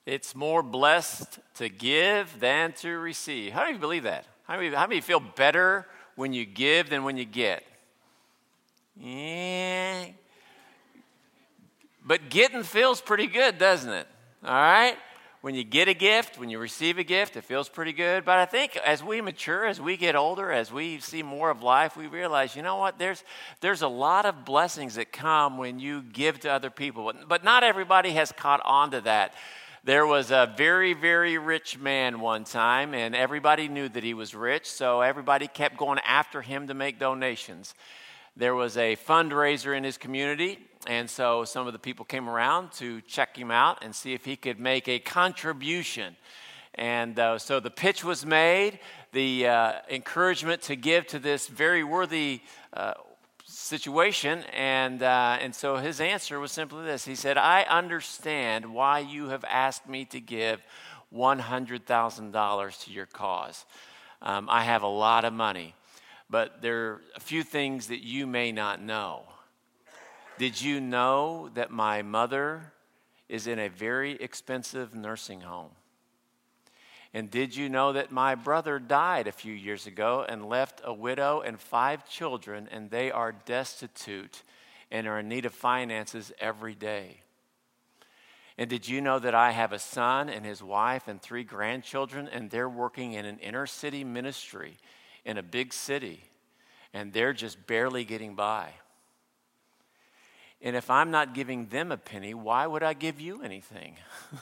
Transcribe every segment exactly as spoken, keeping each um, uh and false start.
It's more blessed to give than to receive. How many of you believe that? How many, how many feel better when you give than when you get? Yeah. But getting feels pretty good, doesn't it? All right? When you get a gift, when you receive a gift, it feels pretty good. But I think as we mature, as we get older, as we see more of life, we realize, you know what, there's there's a lot of blessings that come when you give to other people. But not everybody has caught on to that. There was a very, very rich man one time, and everybody knew that he was rich, so everybody kept going after him to make donations. There was a fundraiser in his community, and so some of the people came around to check him out and see if he could make a contribution. And uh, so the pitch was made, the uh, encouragement to give to this very worthy uh, situation, and uh, and so his answer was simply this. He said, I understand why you have asked me to give one hundred thousand dollars to your cause. Um, I have a lot of money, but there are a few things that you may not know. Did you know that my mother is in a very expensive nursing home? And did you know that my brother died a few years ago and left a widow and five children, and they are destitute and are in need of finances every day? And did you know that I have a son and his wife and three grandchildren, and they're working in an inner city ministry in a big city, and they're just barely getting by? And if I'm not giving them a penny, why would I give you anything?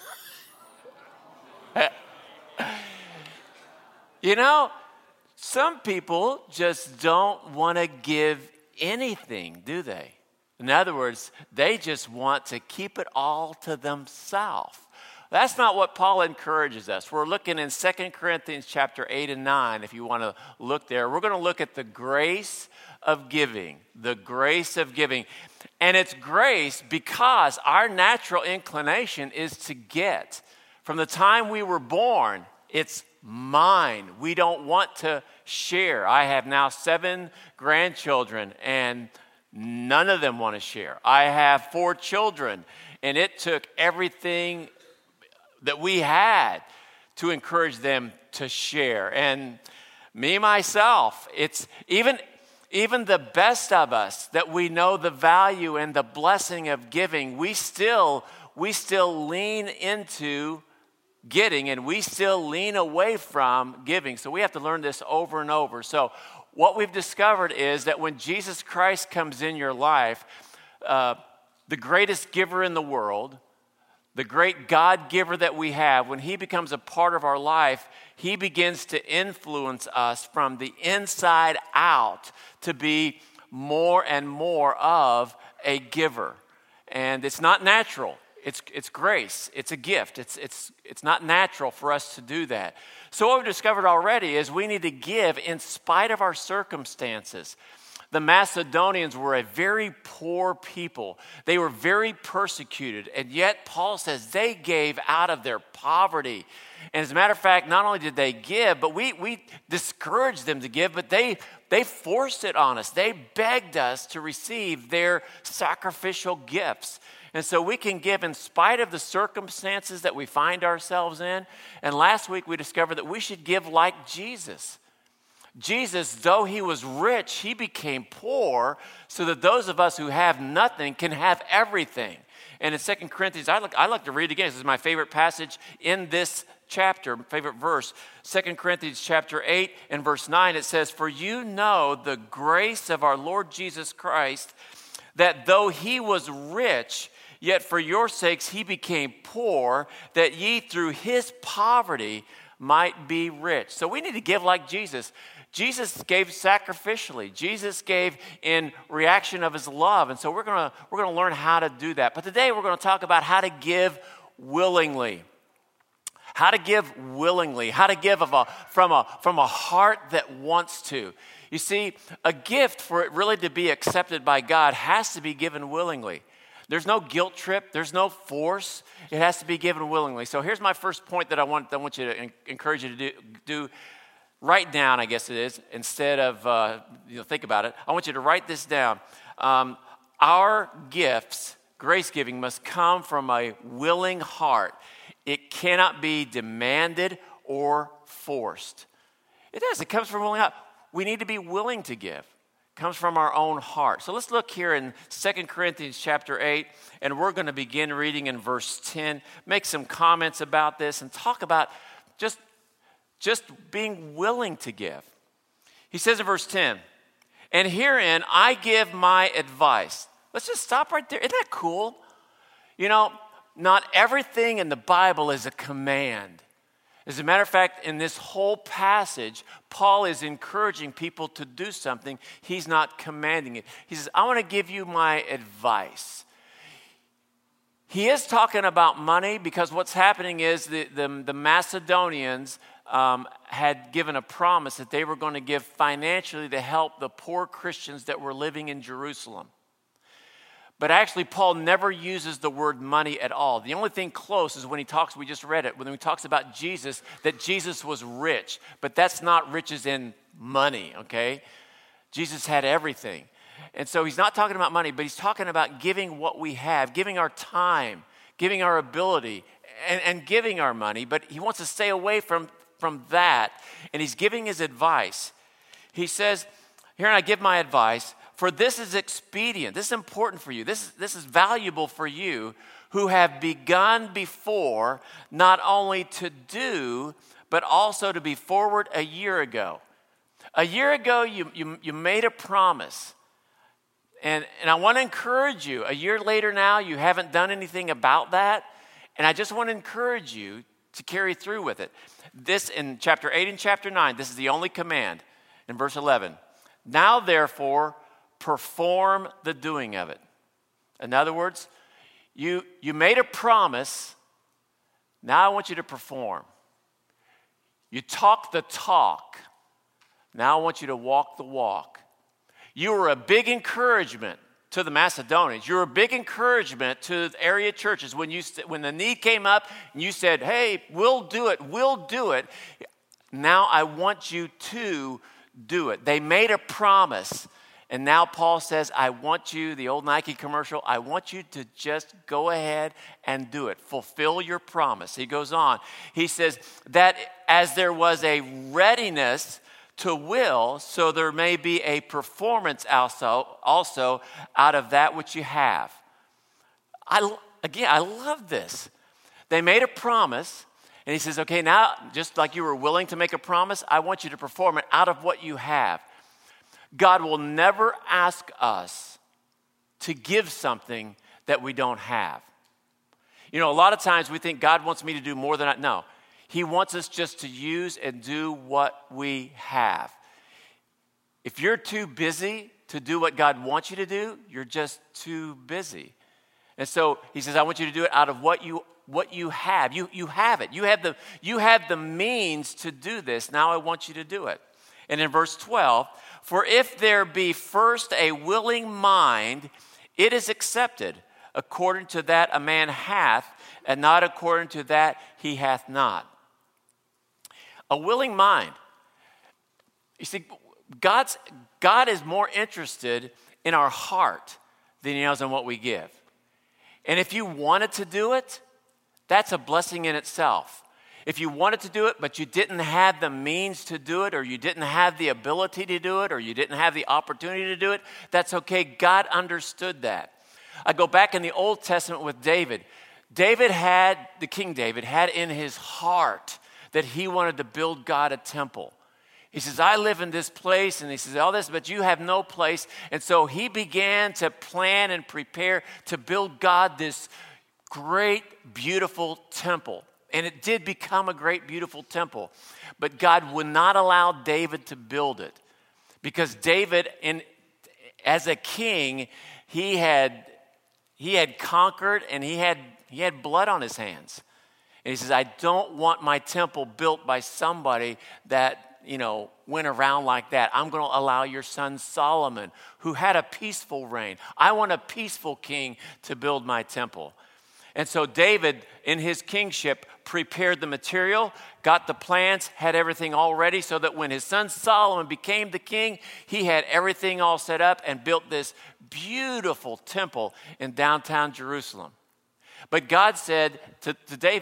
You know, some people just don't want to give anything, do they? In other words, they just want to keep it all to themselves. That's not what Paul encourages us. We're looking in Second Corinthians chapter eight and nine, if you want to look there. We're going to look at the grace of giving, the grace of giving. And it's grace because our natural inclination is to get. From the time we were born, it's mine. We don't want to share. I have now seven grandchildren, and none of them want to share. I have four children, and it took everything that we had to encourage them to share. And me, myself, it's even, even the best of us that we know the value and the blessing of giving, we still, we still lean into getting, and we still lean away from giving. So we have to learn this over and over. So what we've discovered is that when Jesus Christ comes in your life, uh, the greatest giver in the world, the great God giver that we have, when he becomes a part of our life, he begins to influence us from the inside out to be more and more of a giver. And it's not natural. It's it's grace. It's a gift. It's it's it's not natural for us to do that. So what we've discovered already is we need to give in spite of our circumstances. The Macedonians were a very poor people. They were very persecuted, and yet Paul says they gave out of their poverty. And as a matter of fact, not only did they give, but we we discouraged them to give, but they they forced it on us. They begged us to receive their sacrificial gifts. And so we can give in spite of the circumstances that we find ourselves in. And last week we discovered that we should give like Jesus. Jesus, though he was rich, he became poor so that those of us who have nothing can have everything. And in Second Corinthians, I like, I like to read it again. This is my favorite passage in this chapter, favorite verse. Second Corinthians chapter eight and verse nine, it says, For you know the grace of our Lord Jesus Christ, that though he was rich, yet for your sakes he became poor, that ye through his poverty might be rich. So we need to give like Jesus. Jesus gave sacrificially. Jesus gave in reaction of his love. And so we're gonna we're gonna learn how to do that. But today we're gonna talk about how to give willingly. How to give willingly. How to give of a, from a from a heart that wants to. You see, a gift, for it really to be accepted by God, has to be given willingly. There's no guilt trip. There's no force. It has to be given willingly. So here's my first point that I want, I want you to encourage you to do. do write down, I guess it is, instead of uh, you know, think about it. I want you to write this down. Um, our gifts, grace giving, must come from a willing heart. It cannot be demanded or forced. It does. It comes from willing out. We need to be willing to give. It comes from our own heart. So let's look here in Second Corinthians chapter eight, and we're going to begin reading in verse ten, make some comments about this, and talk about just, just being willing to give. He says in verse ten, and herein I give my advice. Let's just stop right there. Isn't that cool? You know, not everything in the Bible is a command. As a matter of fact, in this whole passage, Paul is encouraging people to do something. He's not commanding it. He says, I want to give you my advice. He is talking about money because what's happening is the, the, the Macedonians um, had given a promise that they were going to give financially to help the poor Christians that were living in Jerusalem. But actually, Paul never uses the word money at all. The only thing close is when he talks, we just read it, when he talks about Jesus, that Jesus was rich. But that's not riches in money, okay? Jesus had everything. And so he's not talking about money, but he's talking about giving what we have, giving our time, giving our ability, and, and giving our money. But he wants to stay away from, from that, and he's giving his advice. He says, here I give my advice, for this is expedient. This is important for you. This, this is valuable for you who have begun before not only to do, but also to be forward a year ago. A year ago, you, you, you made a promise. And, and I want to encourage you. A year later now, you haven't done anything about that. And I just want to encourage you to carry through with it. This in chapter eight and chapter nine, this is the only command. In verse eleven, now therefore, perform the doing of it. In other words, you, you made a promise. Now I want you to perform. You talk the talk. Now I want you to walk the walk. You were a big encouragement to the Macedonians. You were a big encouragement to the area churches. When, you, when the need came up and you said, hey, we'll do it, we'll do it. Now I want you to do it. They made a promise. And now Paul says, I want you, the old Nike commercial, I want you to just go ahead and do it. Fulfill your promise. He goes on. He says that as there was a readiness to will, so there may be a performance also, also out of that which you have. I, again, I love this. They made a promise, and he says, okay, now, just like you were willing to make a promise, I want you to perform it out of what you have. God will never ask us to give something that we don't have. You know, a lot of times we think God wants me to do more than I, no. He wants us just to use and do what we have. If you're too busy to do what God wants you to do, you're just too busy. And so he says, I want you to do it out of what you what you have. You, you have it. You have the, you have the means to do this. Now I want you to do it. And in verse twelve, for if there be first a willing mind, it is accepted. According to that a man hath, and not according to that he hath not. A willing mind. You see, God's, God is more interested in our heart than he is in what we give. And if you wanted to do it, that's a blessing in itself. If you wanted to do it, but you didn't have the means to do it, or you didn't have the ability to do it, or you didn't have the opportunity to do it, that's okay. God understood that. I go back in the Old Testament with David. David had, the King David, had in his heart that he wanted to build God a temple. He says, I live in this place, and he says, all this, but you have no place. And so he began to plan and prepare to build God this great, beautiful temple. And it did become a great, beautiful temple. But God would not allow David to build it. Because David, in, as a king, he had, he had conquered and he had, he had blood on his hands. And he says, I don't want my temple built by somebody that, you know, went around like that. I'm going to allow your son Solomon, who had a peaceful reign. I want a peaceful king to build my temple. And so David, in his kingship, prepared the material, got the plans, had everything all ready so that when his son Solomon became the king, he had everything all set up and built this beautiful temple in downtown Jerusalem. But God said to, to David,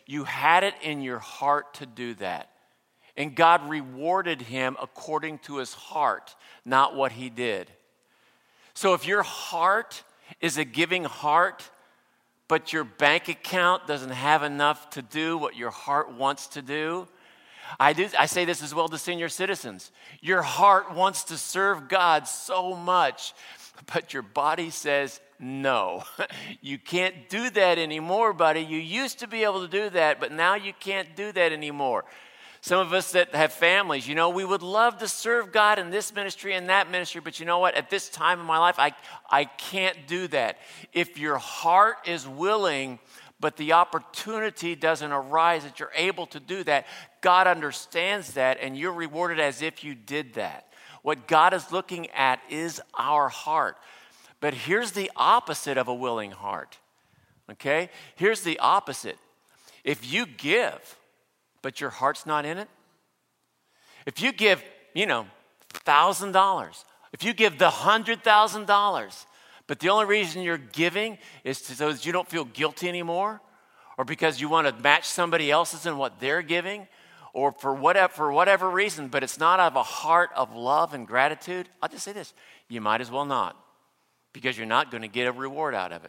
you had it in your heart to do that. And God rewarded him according to his heart, not what he did. So if your heart is a giving heart, but your bank account doesn't have enough to do what your heart wants to do, I do. I say this as well to senior citizens. Your heart wants to serve God so much, but your body says, no, you can't do that anymore, buddy. You used to be able to do that, but now you can't do that anymore. Some of us that have families, you know, we would love to serve God in this ministry and that ministry, but you know what? At this time in my life, I, I can't do that. If your heart is willing, but the opportunity doesn't arise that you're able to do that, God understands that, and you're rewarded as if you did that. What God is looking at is our heart. But here's the opposite of a willing heart, okay? Here's the opposite. If you give, but your heart's not in it, if you give, you know, one thousand dollars, if you give the one hundred thousand dollars, but the only reason you're giving is to, so that you don't feel guilty anymore, or because you want to match somebody else's in what they're giving, or for whatever, for whatever reason, but it's not out of a heart of love and gratitude, I'll just say this, you might as well not, because you're not going to get a reward out of it.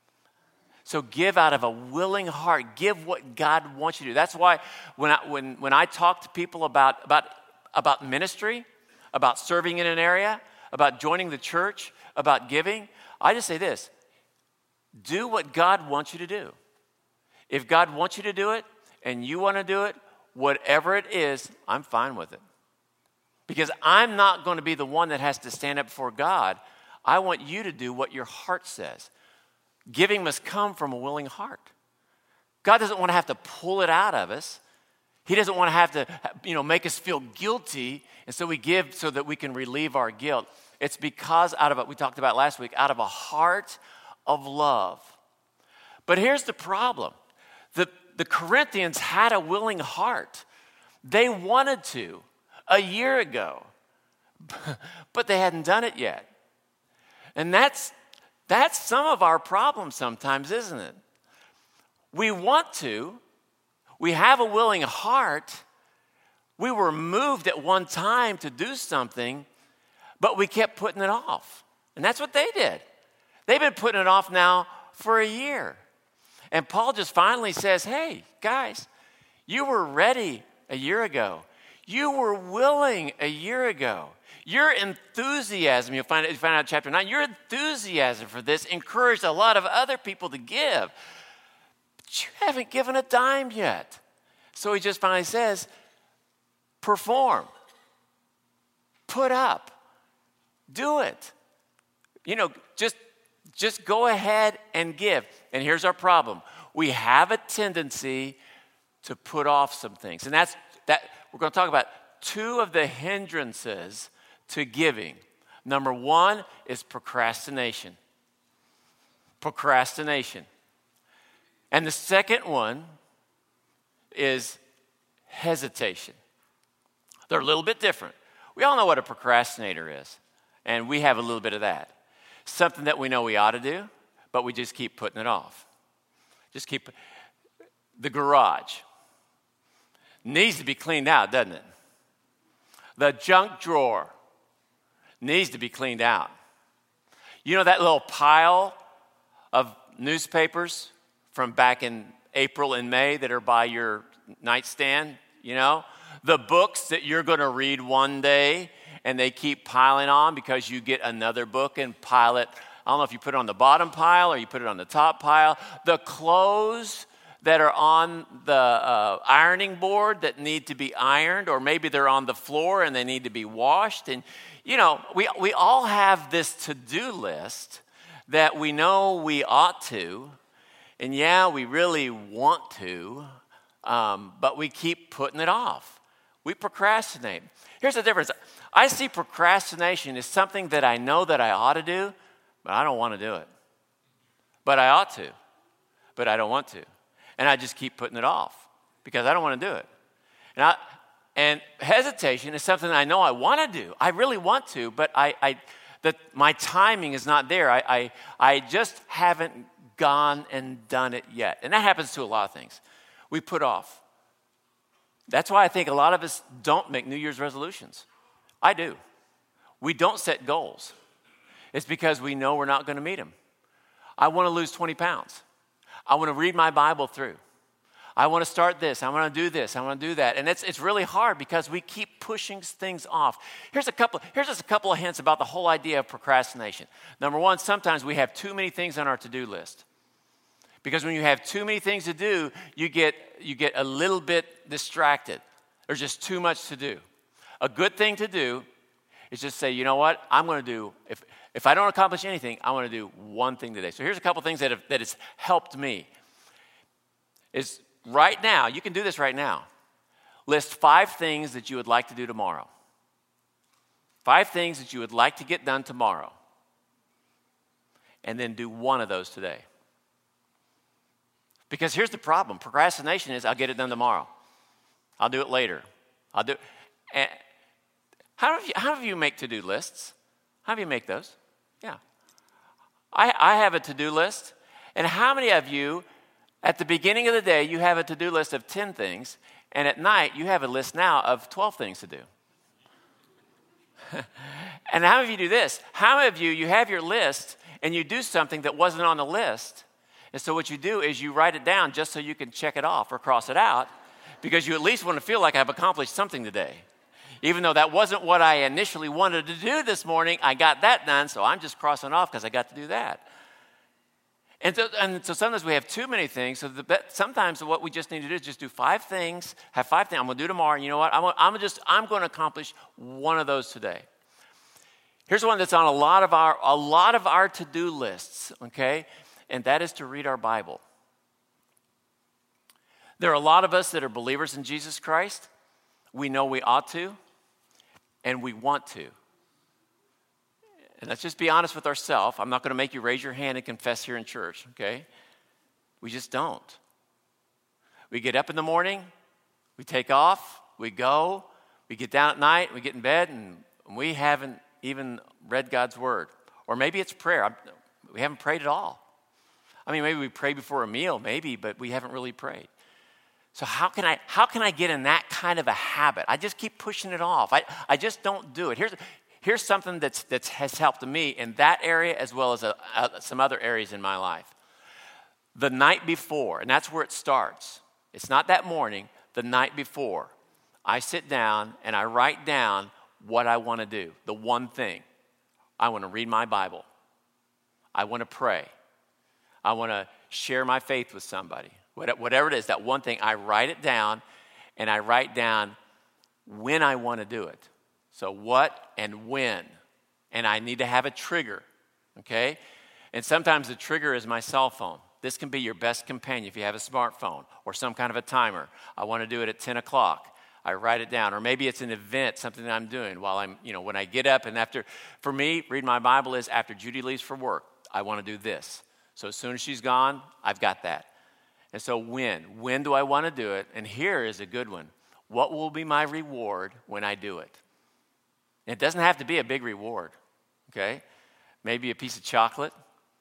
So give out of a willing heart. Give what God wants you to do. That's why when I, when, when I talk to people about, about, about ministry, about serving in an area, about joining the church, about giving, I just say this, do what God wants you to do. If God wants you to do it and you want to do it, whatever it is, I'm fine with it. Because I'm not going to be the one that has to stand up before God. I want you to do what your heart says. Giving must come from a willing heart. God doesn't want to have to pull it out of us. He doesn't want to have to, you know, make us feel guilty, and so we give so that we can relieve our guilt. It's because out of what we talked about last week, out of a heart of love. But here's the problem. The, the Corinthians had a willing heart. They wanted to a year ago, but they hadn't done it yet. And that's That's some of our problem sometimes, isn't it? We want to. We have a willing heart. We were moved at one time to do something, but we kept putting it off. And that's what they did. They've been putting it off now for a year. And Paul just finally says, hey, guys, you were ready a year ago. You were willing a year ago. Your enthusiasm, you'll find, it, you find out in chapter nine, your enthusiasm for this encouraged a lot of other people to give. But you haven't given a dime yet. So he just finally says, perform. Put up. Do it. You know, just, just go ahead and give. And here's our problem. We have a tendency to put off some things. And that's, that we're going to talk about two of the hindrances to giving. Number one is procrastination. Procrastination. And the second one is hesitation. They're a little bit different. We all know what a procrastinator is, and we have a little bit of that. Something that we know we ought to do, but we just keep putting it off. Just keep, the garage needs to be cleaned out, doesn't it? The junk drawer needs to be cleaned out. You know that little pile of newspapers from back in April and May that are by your nightstand, you know? The books that you're going to read one day and they keep piling on because you get another book and pile it. I don't know if you put it on the bottom pile or you put it on the top pile. The clothes that are on the uh, ironing board that need to be ironed, or maybe they're on the floor and they need to be washed. And, you know, we, we all have this to-do list that we know we ought to, and yeah, we really want to, um, but we keep putting it off. We procrastinate. Here's the difference. I see procrastination as something that I know that I ought to do, but I don't want to do it. But I ought to, but I don't want to. And I just keep putting it off because I don't want to do it. And, I, and hesitation is something I know I want to do. I really want to, but I, I that my timing is not there. I, I, I just haven't gone and done it yet. And that happens to a lot of things. we put off. That's why I think a lot of us don't make New Year's resolutions. I do. We don't set goals. It's because we know we're not going to meet them. I want to lose twenty pounds. I want to read my Bible through. I want to start this. I want to do this. I want to do that. And it's it's really hard because we keep pushing things off. Here's a couple, here's just a couple of hints about the whole idea of procrastination. Number one, sometimes we have too many things on our to-do list. Because when you have too many things to do, you get you get a little bit distracted. There's just too much to do. A good thing to do is just say, you know what, I'm going to do, if if I don't accomplish anything, I want to do one thing today. So here's a couple things that have that has helped me. Is right now, you can do this right now. List five things that you would like to do tomorrow. Five things that you would like to get done tomorrow. And then do one of those today. Because here's the problem. Procrastination is, I'll get it done tomorrow. I'll do it later. I'll do and how do you, how do you make to-do lists? How do you make those? Yeah. I, I have a to-do list. And how many of you, at the beginning of the day, you have a to-do list of ten things, and at night, you have a list now of twelve things to do? And how many of you do this? How many of you, you have your list, and you do something that wasn't on the list, and so what you do is you write it down just so you can check it off or cross it out, because you at least want to feel like I've accomplished something today. Even though that wasn't what I initially wanted to do this morning, I got that done, so I'm just crossing off because I got to do that. And so, and so sometimes we have too many things. So the, sometimes what we just need to do is just do five things, have five things I'm going to do tomorrow. And you know what? I'm, I'm just I'm going to accomplish one of those today. Here's one that's on a lot of our a lot of our to-do lists, okay? And that is to read our Bible. There are a lot of us that are believers in Jesus Christ. We know we ought to, and we want to. And let's just be honest with ourselves. I'm not going to make you raise your hand and confess here in church, okay? We just don't. We get up in the morning, we take off, we go, we get down at night, we get in bed, and we haven't even read God's word. Or maybe it's prayer. We haven't prayed at all. I mean, maybe we pray before a meal, maybe, but we haven't really prayed. So how can I how can I get in that kind of a habit? I just keep pushing it off. I, I just don't do it. Here's here's something that's that has helped me in that area as well as a, a, some other areas in my life. The night before, and that's where it starts. It's not that morning, the night before. I sit down and I write down what I want to do, the one thing. I want to read my Bible. I want to pray. I want to share my faith with somebody. Whatever it is, that one thing, I write it down, and I write down when I want to do it. So what and when. And I need to have a trigger, okay? And sometimes the trigger is my cell phone. This can be your best companion if you have a smartphone or some kind of a timer. I want to do it at ten o'clock. I write it down. Or maybe it's an event, something that I'm doing while I'm, you know, when I get up and after, for me, read my Bible is after Judy leaves for work, I want to do this. So as soon as she's gone, I've got that. And so when? When do I want to do it? And here is a good one. What will be my reward when I do it? And it doesn't have to be a big reward, okay? Maybe a piece of chocolate.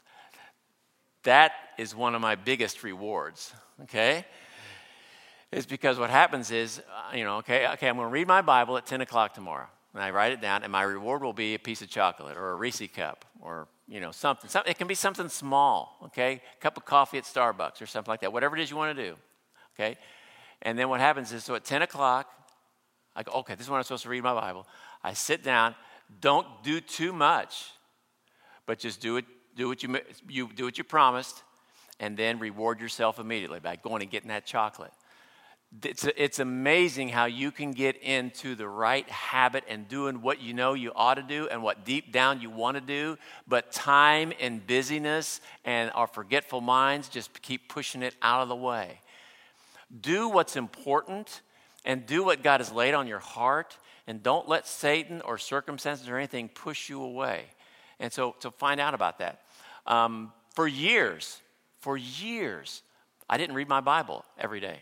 That is one of my biggest rewards, okay? It's because what happens is, you know, okay, okay, I'm going to read my Bible at ten o'clock tomorrow. And I write it down, and my reward will be a piece of chocolate or a Reese cup or, you know, something. something. It can be something small, okay? A cup of coffee at Starbucks or something like that, whatever it is you want to do, okay? And then what happens is, so at ten o'clock, I go, okay, this is when I'm supposed to read my Bible. I sit down. Don't do too much, but just do it. Do what you you do what you promised, and then reward yourself immediately by going and getting that chocolate. It's, it's amazing how you can get into the right habit and doing what you know you ought to do and what deep down you want to do, but time and busyness and our forgetful minds just keep pushing it out of the way. Do what's important and do what God has laid on your heart, and don't let Satan or circumstances or anything push you away. And so to find out about that. Um, for years, for years, I didn't read my Bible every day.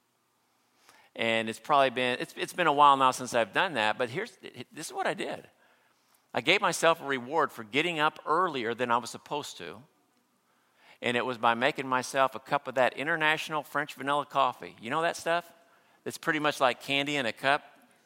And it's probably been, it's, it's been a while now since I've done that, but here's, this is what I did. I gave myself a reward for getting up earlier than I was supposed to And it was by making myself a cup of that International French vanilla coffee. You know that stuff? It's pretty much like candy in a cup.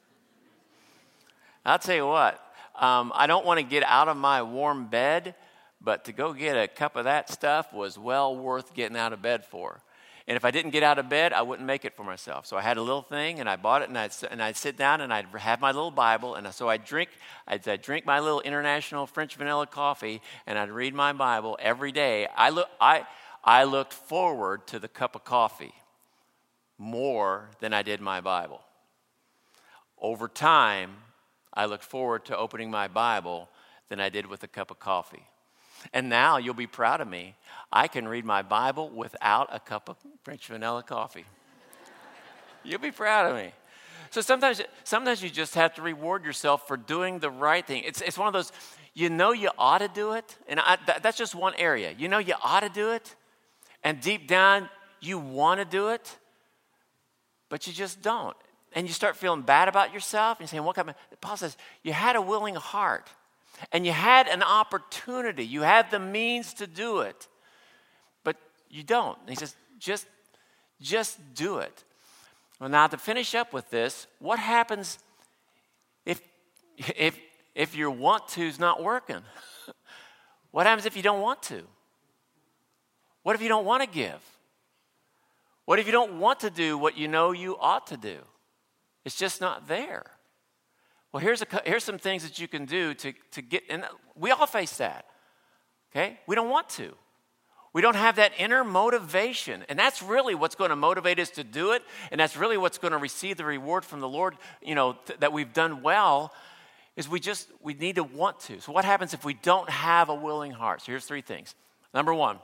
I'll tell you what, um, I don't want to get out of my warm bed, but to go get a cup of that stuff was well worth getting out of bed for. And if I didn't get out of bed, I wouldn't make it for myself. So I had a little thing, and I bought it, and I'd, and I'd sit down, and I'd have my little Bible, and so I'd drink, I'd, I'd drink my little International French vanilla coffee, and I'd read my Bible every day. I, look, I, I looked forward to the cup of coffee more than I did my Bible. Over time, I looked forward to opening my Bible than I did with a cup of coffee. And now you'll be proud of me. I can read my Bible without a cup of French vanilla coffee. You'll be proud of me. So sometimes, sometimes you just have to reward yourself for doing the right thing. It's, it's one of those, you know you ought to do it. And I, that, that's just one area. You know you ought to do it. And deep down, you want to do it. But you just don't. And you start feeling bad about yourself. And you're saying, what kind of, Paul says, you had a willing heart. And you had an opportunity. You had the means to do it. But you don't. And he says, just, just do it. Well, now to finish up with this, what happens if, if, if your want to's not working? What happens if you don't want to? What if you don't want to give? What if you don't want to do what you know you ought to do? It's just not there. Well, here's a, here's some things that you can do to, to get, and we all face that, okay? We don't want to. We don't have that inner motivation, and that's really what's going to motivate us to do it, and that's really what's going to receive the reward from the Lord, you know, th- that we've done well, is we just, we need to want to. So what happens if we don't have a willing heart? So here's three things. Number one,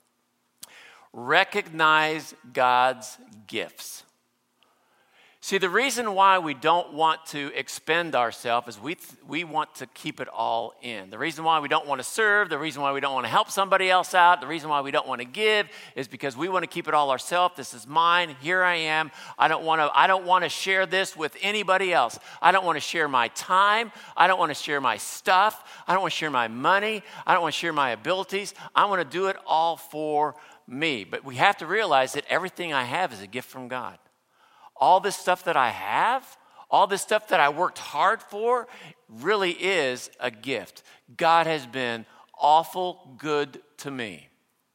recognize God's gifts. See, the reason why we don't want to expend ourselves is we th- we want to keep it all in. The reason why we don't want to serve, the reason why we don't want to help somebody else out, the reason why we don't want to give is because we want to keep it all ourselves. This is mine. Here I am. I don't want to I don't want to share this with anybody else. I don't want to share my time. I don't want to share my stuff. I don't want to share my money. I don't want to share my abilities. I want to do it all for me. But we have to realize that everything I have is a gift from God. All this stuff that I have, all this stuff that I worked hard for, really is a gift. God has been awful good to me.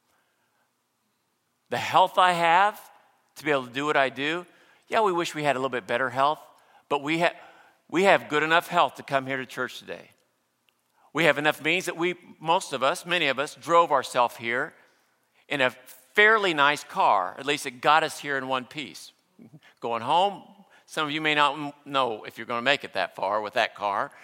The health I have to be able to do what I do, yeah, we wish we had a little bit better health, but we have we have good enough health to come here to church today. We have enough means that we, most of us, many of us, drove ourselves here in a fairly nice car. At least it got us here in one piece. Going home, some of you may not know if you're going to make it that far with that car.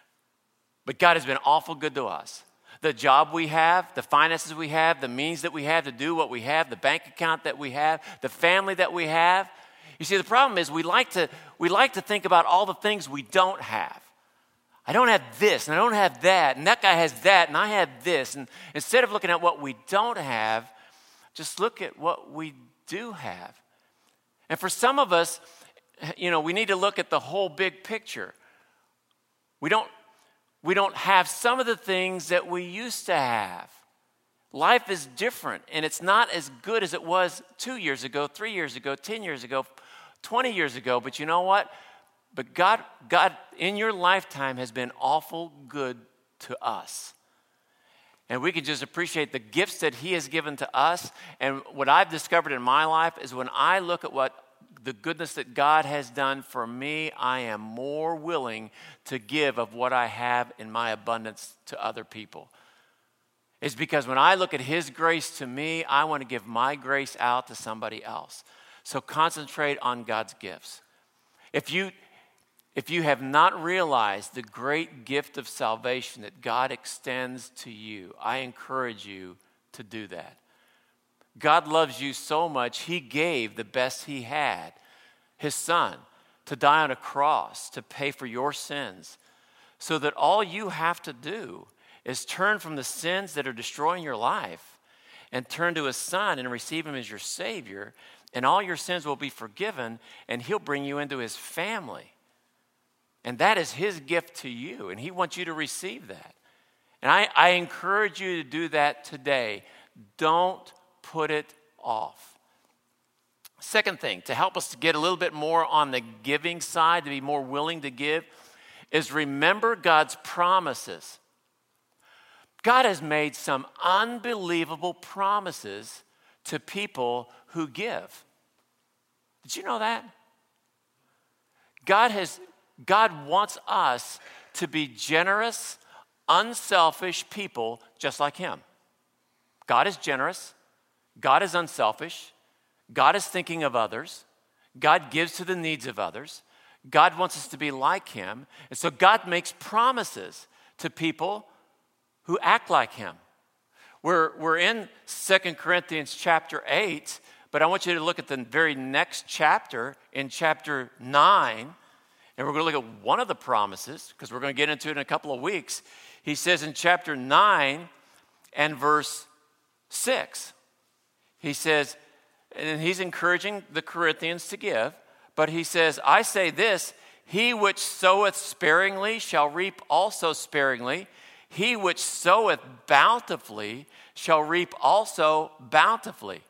But God has been awful good to us. The job we have, the finances we have, the means that we have to do what we have, the bank account that we have, the family that we have. You see, the problem is we like to we like to think about all the things we don't have. I don't have this, and I don't have that, and that guy has that, and I have this. And instead of looking at what we don't have, just look at what we do have. And for some of us, you know, we need to look at the whole big picture. We don't, we don't have some of the things that we used to have. Life is different, and it's not as good as it was two years ago, three years ago, ten years ago, twenty years ago. But you know what? But God, God in your lifetime has been awful good to us. And we can just appreciate the gifts that he has given to us. And what I've discovered in my life is when I look at what the goodness that God has done for me, I am more willing to give of what I have in my abundance to other people. It's because when I look at his grace to me, I want to give my grace out to somebody else. So concentrate on God's gifts. If you If you have not realized the great gift of salvation that God extends to you, I encourage you to do that. God loves you so much, he gave the best he had, his son, to die on a cross to pay for your sins, so that all you have to do is turn from the sins that are destroying your life and turn to his son and receive him as your Savior, and all your sins will be forgiven, and he'll bring you into his family. And that is his gift to you, and he wants you to receive that. And I, I encourage you to do that today. Don't put it off. Second thing, to help us to get a little bit more on the giving side, to be more willing to give, is remember God's promises. God has made some unbelievable promises to people who give. Did you know that? God has, God wants us to be generous, unselfish people just like him. God is generous. God is unselfish. God is thinking of others. God gives to the needs of others. God wants us to be like him. And so God makes promises to people who act like him. We're, we're in Second Corinthians chapter eight, but I want you to look at the very next chapter, in chapter nine, and we're going to look at one of the promises, because we're going to get into it in a couple of weeks. He says in chapter nine and verse six, he says, and he's encouraging the Corinthians to give, but he says, I say this, he which soweth sparingly shall reap also sparingly. He which soweth bountifully shall reap also bountifully.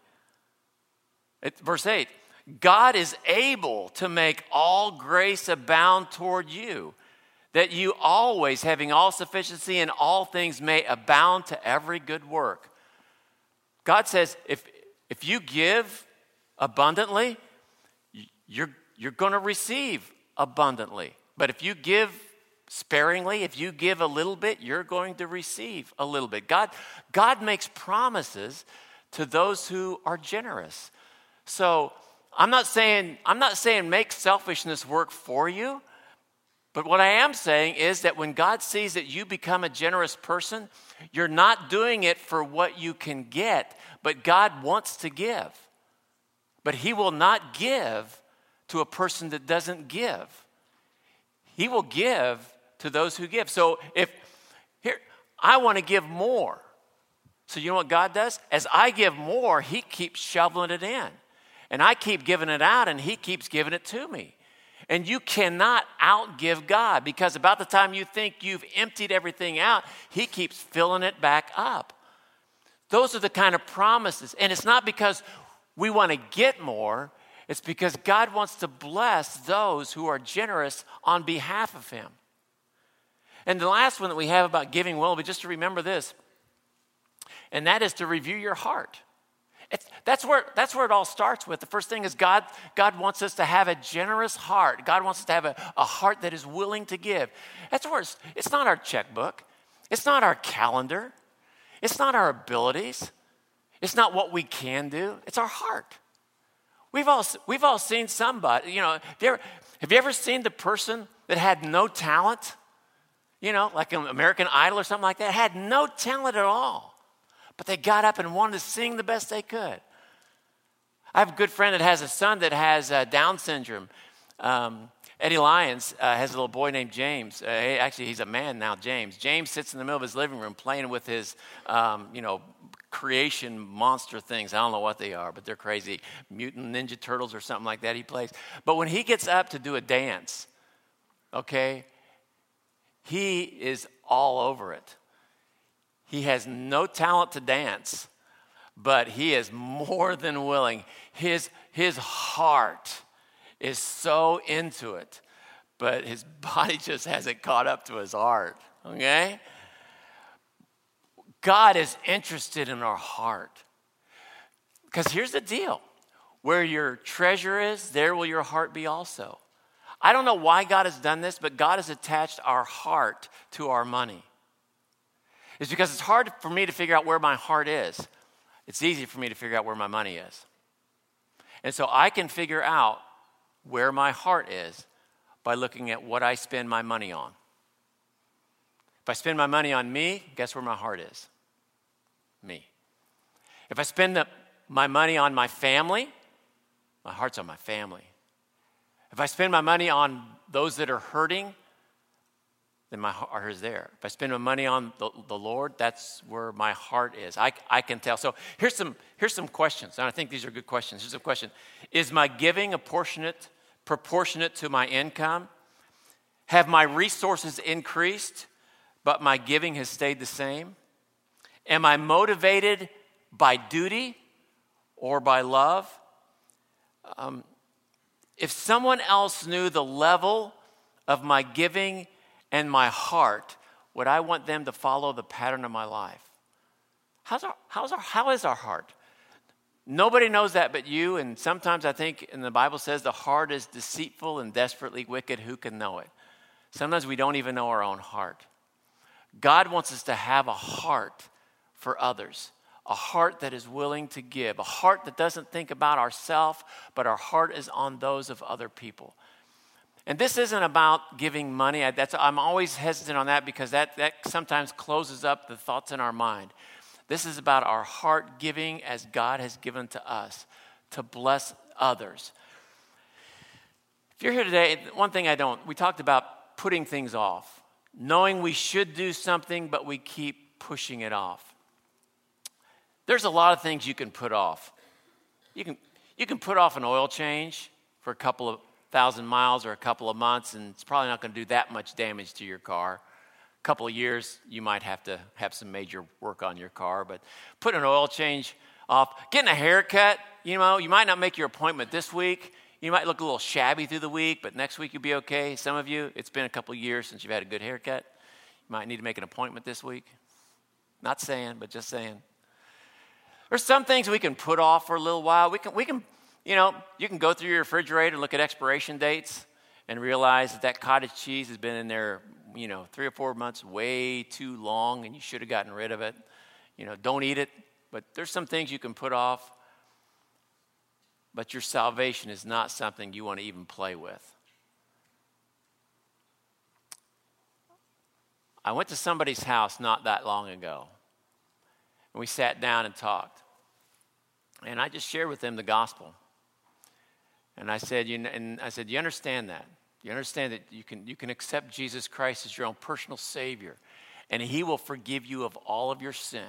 It, verse eight, God is able to make all grace abound toward you, that you always, having all sufficiency in all things, may abound to every good work. God says, if, if you give abundantly, you're, you're going to receive abundantly. But if you give sparingly, if you give a little bit, you're going to receive a little bit. God, God makes promises to those who are generous. So I'm not saying, I'm not saying make selfishness work for you, but what I am saying is that when God sees that you become a generous person, you're not doing it for what you can get, but God wants to give. But he will not give to a person that doesn't give. He will give to those who give. So if, here, I want to give more. So you know what God does? As I give more, he keeps shoveling it in. And I keep giving it out, and he keeps giving it to me. And you cannot outgive God, because about the time you think you've emptied everything out, he keeps filling it back up. Those are the kind of promises. And it's not because we want to get more. It's because God wants to bless those who are generous on behalf of him. And the last one that we have about giving well, but just to remember this, and that is to review your heart. It's, that's where that's where it all starts with. The first thing is God, God wants us to have a generous heart. God wants us to have a, a heart that is willing to give. That's where it's, it's not our checkbook. It's not our calendar. It's not our abilities. It's not what we can do. It's our heart. We've all we've all seen somebody, you know, have you ever, have you ever seen the person that had no talent? You know, like an American Idol or something like that, had no talent at all. But they got up and wanted to sing the best they could. I have a good friend that has a son that has uh, Down syndrome. Um, Eddie Lyons uh, has a little boy named James. Uh, he, actually, he's a man now, James. James sits in the middle of his living room playing with his, um, you know, creation monster things. I don't know what they are, but they're crazy. Mutant Ninja Turtles or something like that he plays. But when he gets up to do a dance, okay, he is all over it. He has no talent to dance, but he is more than willing. His, his heart is so into it, but his body just hasn't caught up to his heart, okay? God is interested in our heart. Because here's the deal. Where your treasure is, there will your heart be also. I don't know why God has done this, but God has attached our heart to our money. It's because it's hard for me to figure out where my heart is. It's easy for me to figure out where my money is. And so I can figure out where my heart is by looking at what I spend my money on. If I spend my money on me, guess where my heart is? Me. If I spend the, my money on my family, my heart's on my family. If I spend my money on those that are hurting, then my heart is there. If I spend my money on the, the Lord, that's where my heart is. I, I can tell. So here's some, here's some questions, and I think these are good questions. Here's a question. Is my giving proportionate, proportionate to my income? Have my resources increased, but my giving has stayed the same? Am I motivated by duty or by love. Um, if someone else knew the level of my giving and my heart, would I want them to follow the pattern of my life? How's our, how's our, how is our heart? Nobody knows that but you, and sometimes I think, and the Bible says, the heart is deceitful and desperately wicked. Who can know it? Sometimes we don't even know our own heart. God wants us to have a heart for others, a heart that is willing to give, a heart that doesn't think about ourselves, but our heart is on those of other people. And this isn't about giving money. I, that's, I'm always hesitant on that because that, that sometimes closes up the thoughts in our mind. This is about our heart giving as God has given to us to bless others. If you're here today, one thing I don't, we talked about putting things off, knowing we should do something, but we keep pushing it off. There's a lot of things you can put off. You can, you can put off an oil change for a couple of thousand miles or a couple of months, and it's probably not going to do that much damage to your car. A couple of years, you might have to have some major work on your car, but put an oil change off. Getting a haircut, you know, you might not make your appointment this week. You might look a little shabby through the week, but next week you'll be okay. Some of you, it's been a couple of years since you've had a good haircut. You might need to make an appointment this week. Not saying, but just saying. There's some things we can put off for a little while. We can, we can, you know, you can go through your refrigerator and look at expiration dates and realize that that cottage cheese has been in there, you know, three or four months way too long, and you should have gotten rid of it. You know, don't eat it, but there's some things you can put off. But your salvation is not something you want to even play with. I went to somebody's house not that long ago, and we sat down and talked. And I just shared with them the gospel. And I said, you and I said, you understand that? You understand that you can you can accept Jesus Christ as your own personal Savior, and He will forgive you of all of your sin.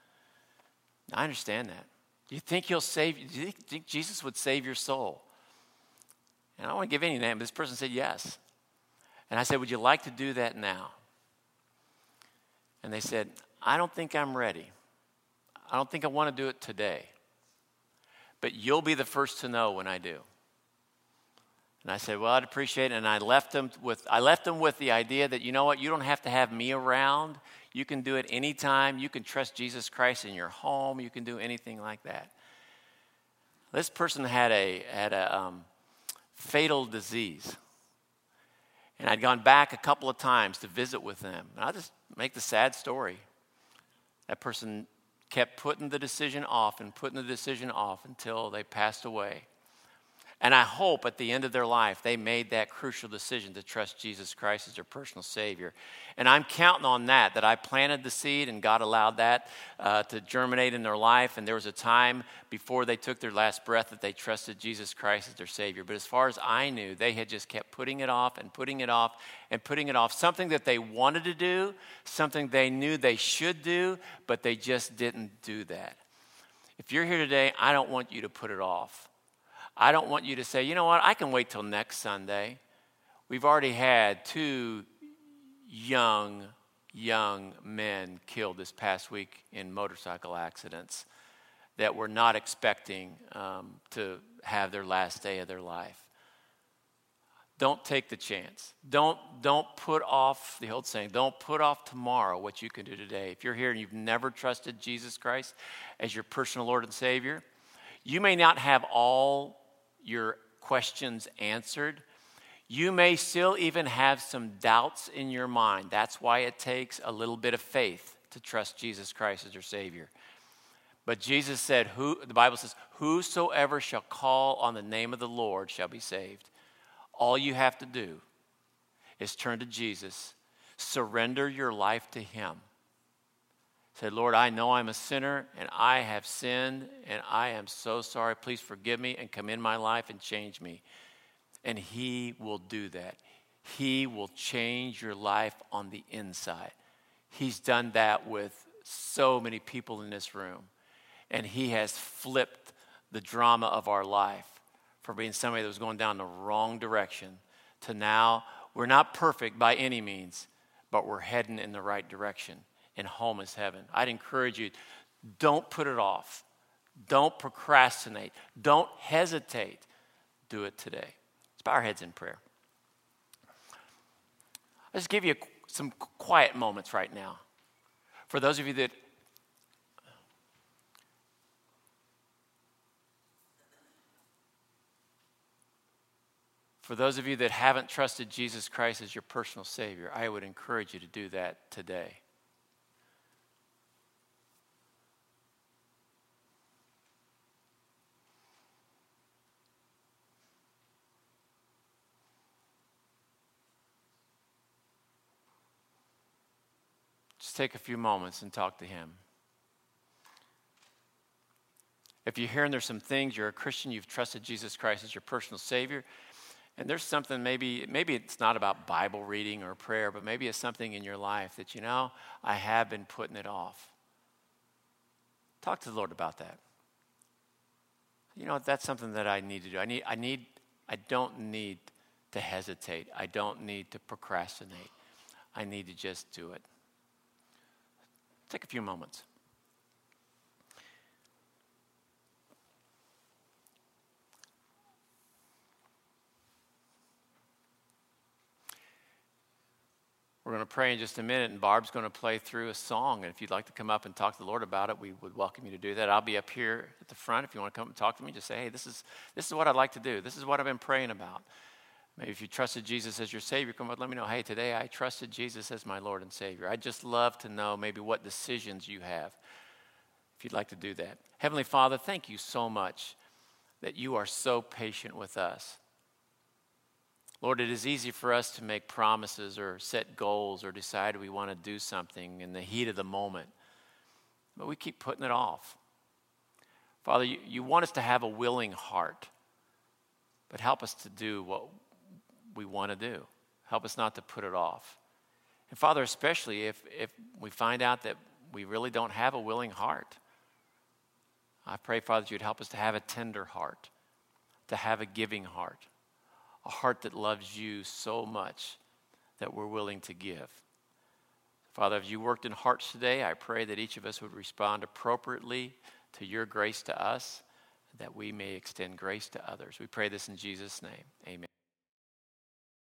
I understand that. Do you think He'll save you? Do you think Jesus would save your soul? And I don't want to give any name, but this person said yes. And I said, would you like to do that now? And they said, I don't think I'm ready. I don't think I want to do it today. But you'll be the first to know when I do. And I said, well, I'd appreciate it. And I left them with I left them with the idea that, you know what, you don't have to have me around. You can do it anytime. You can trust Jesus Christ in your home. You can do anything like that. This person had a had a um, fatal disease. And I'd gone back a couple of times to visit with them. And I'll just make the sad story. That person kept putting the decision off and putting the decision off until they passed away. And I hope at the end of their life, they made that crucial decision to trust Jesus Christ as their personal Savior. And I'm counting on that, that I planted the seed and God allowed that uh, to germinate in their life. And there was a time before they took their last breath that they trusted Jesus Christ as their Savior. But as far as I knew, they had just kept putting it off and putting it off and putting it off. Something that they wanted to do, something they knew they should do, but they just didn't do that. If you're here today, I don't want you to put it off. I don't want you to say, you know what, I can wait till next Sunday. We've already had two young, young men killed this past week in motorcycle accidents that were not expecting um, to have their last day of their life. Don't take the chance. Don't, don't put off, the old saying, don't put off tomorrow what you can do today. If you're here and you've never trusted Jesus Christ as your personal Lord and Savior, you may not have all your questions answered. You may still even have some doubts in your mind. That's why it takes a little bit of faith to trust Jesus Christ as your Savior. But Jesus said, "Who?" The Bible says, whosoever shall call on the name of the Lord shall be saved. All you have to do is turn to Jesus, surrender your life to Him. Say, Lord, I know I'm a sinner and I have sinned and I am so sorry. Please forgive me and come in my life and change me. And He will do that. He will change your life on the inside. He's done that with so many people in this room. And He has flipped the drama of our life from being somebody that was going down the wrong direction to now we're not perfect by any means, but we're heading in the right direction. And home is heaven. I'd encourage you, Don't put it off. Don't procrastinate. Don't hesitate. Do it today. Let's bow our heads in prayer. I'll just give you some quiet moments right now. For those of you that For those of you that haven't trusted Jesus Christ as your personal Savior, I would encourage you to do that today. Just take a few moments and talk to Him. If you're hearing there's some things, you're a Christian, you've trusted Jesus Christ as your personal Savior, and there's something, maybe maybe it's not about Bible reading or prayer, but maybe it's something in your life that, you know, I have been putting it off. Talk to the Lord about that. You know, that's something that I need to do. I need, I need, I don't need to hesitate. I don't need to procrastinate. I need to just do it. Take a few moments. We're going to pray in just a minute, and Barb's going to play through a song. And if you'd like to come up and talk to the Lord about it, we would welcome you to do that. I'll be up here at the front. If you want to come and talk to me, just say, hey, this is this is what I'd like to do. This is what I've been praying about. Maybe if you trusted Jesus as your Savior, come up and let me know, hey, today I trusted Jesus as my Lord and Savior. I'd just love to know maybe what decisions you have, if you'd like to do that. Heavenly Father, thank you so much that you are so patient with us. Lord, it is easy for us to make promises or set goals or decide we want to do something in the heat of the moment, but we keep putting it off. Father, you, you want us to have a willing heart, but help us to do what we want to do. Help us not to put it off. And Father, especially if, if we find out that we really don't have a willing heart, I pray, Father, that you'd help us to have a tender heart, to have a giving heart, a heart that loves you so much that we're willing to give. Father, as you worked in hearts today, I pray that each of us would respond appropriately to your grace to us, that we may extend grace to others. We pray this in Jesus' name. Amen.